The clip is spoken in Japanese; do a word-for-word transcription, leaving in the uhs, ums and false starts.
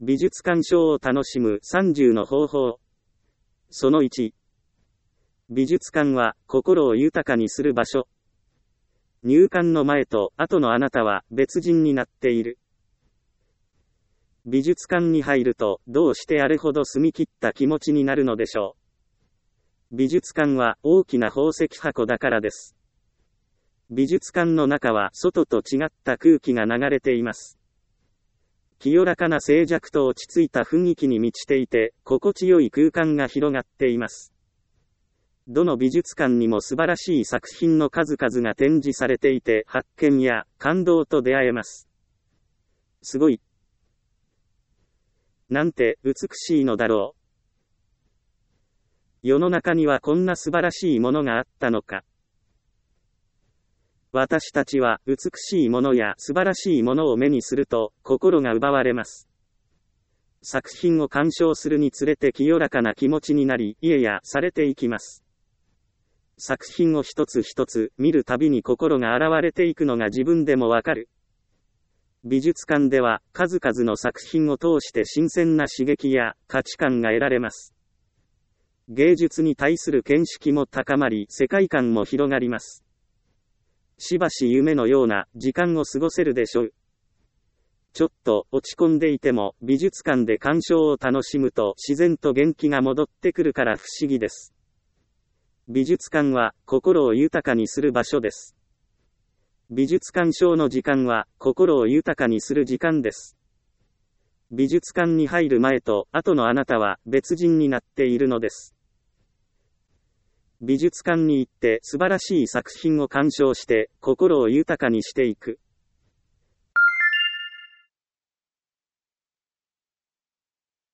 美術鑑賞を楽しむさんじゅうの方法。そのいち。美術館は心を豊かにする場所。入館の前と後のあなたは別人になっている。美術館に入るとどうしてあれほど澄み切った気持ちになるのでしょう。美術館は大きな宝石箱だからです。美術館の中は外と違った空気が流れています。清らかな静寂と落ち着いた雰囲気に満ちていて、心地よい空間が広がっています。どの美術館にも素晴らしい作品の数々が展示されていて、発見や感動と出会えます。すごい。なんて美しいのだろう。世の中にはこんな素晴らしいものがあったのか。私たちは美しいものや素晴らしいものを目にすると心が奪われます。作品を鑑賞するにつれて清らかな気持ちになり、癒やされていきます。作品を一つ一つ見るたびに心が洗われていくのが自分でもわかる。美術館では数々の作品を通して新鮮な刺激や価値観が得られます。芸術に対する見識も高まり、世界観も広がります。しばし夢のような時間を過ごせるでしょう。ちょっと落ち込んでいても美術館で鑑賞を楽しむと自然と元気が戻ってくるから不思議です。美術館は心を豊かにする場所です。美術鑑賞の時間は心を豊かにする時間です。美術館に入る前と後のあなたは別人になっているのです。美術館に行って素晴らしい作品を鑑賞して心を豊かにしていく。